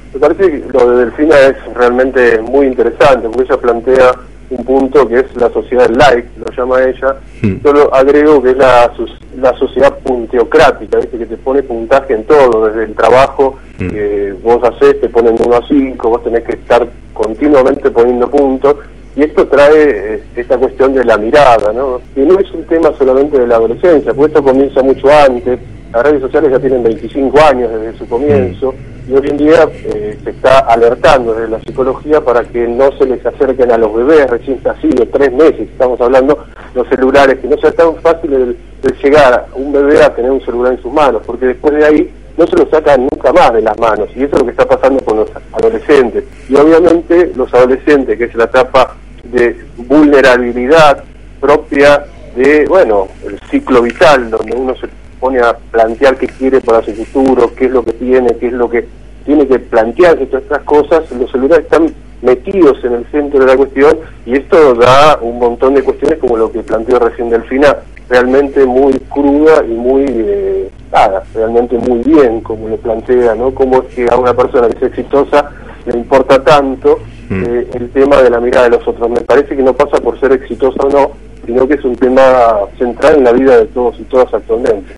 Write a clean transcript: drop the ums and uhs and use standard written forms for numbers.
Me parece que lo de Delfina es realmente muy interesante, porque ella plantea un punto que es la sociedad del like, lo llama ella. Yo lo agrego que es la sociedad punteocrática, ¿viste? Que te pone puntaje en todo, desde el trabajo que vos hacés, te ponen 1 a 5, vos tenés que estar continuamente poniendo puntos, y esto trae esta cuestión de la mirada, ¿no? Y no es un tema solamente de la adolescencia, porque esto comienza mucho antes. Las redes sociales ya tienen 25 años desde su comienzo, y hoy en día se está alertando desde la psicología para que no se les acerquen a los bebés recién nacidos, 3 meses, estamos hablando, los celulares, que no sea tan fácil de llegar a un bebé a tener un celular en sus manos, porque después de ahí no se lo sacan nunca más de las manos, y eso es lo que está pasando con los adolescentes. Y obviamente los adolescentes, que es la etapa de vulnerabilidad propia de, bueno, el ciclo vital, donde uno se pone a plantear qué quiere para su futuro, qué es lo que tiene, qué es lo que tiene que plantearse, todas estas cosas. Los celulares están metidos en el centro de la cuestión, y esto da un montón de cuestiones como lo que planteó recién Delfina, realmente muy cruda y muy realmente muy bien como lo plantea, ¿no? Cómo es que a una persona que es exitosa le importa tanto el tema de la mirada de los otros. Me parece que no pasa por ser exitosa o no, sino que es un tema central en la vida de todos y todas actualmente.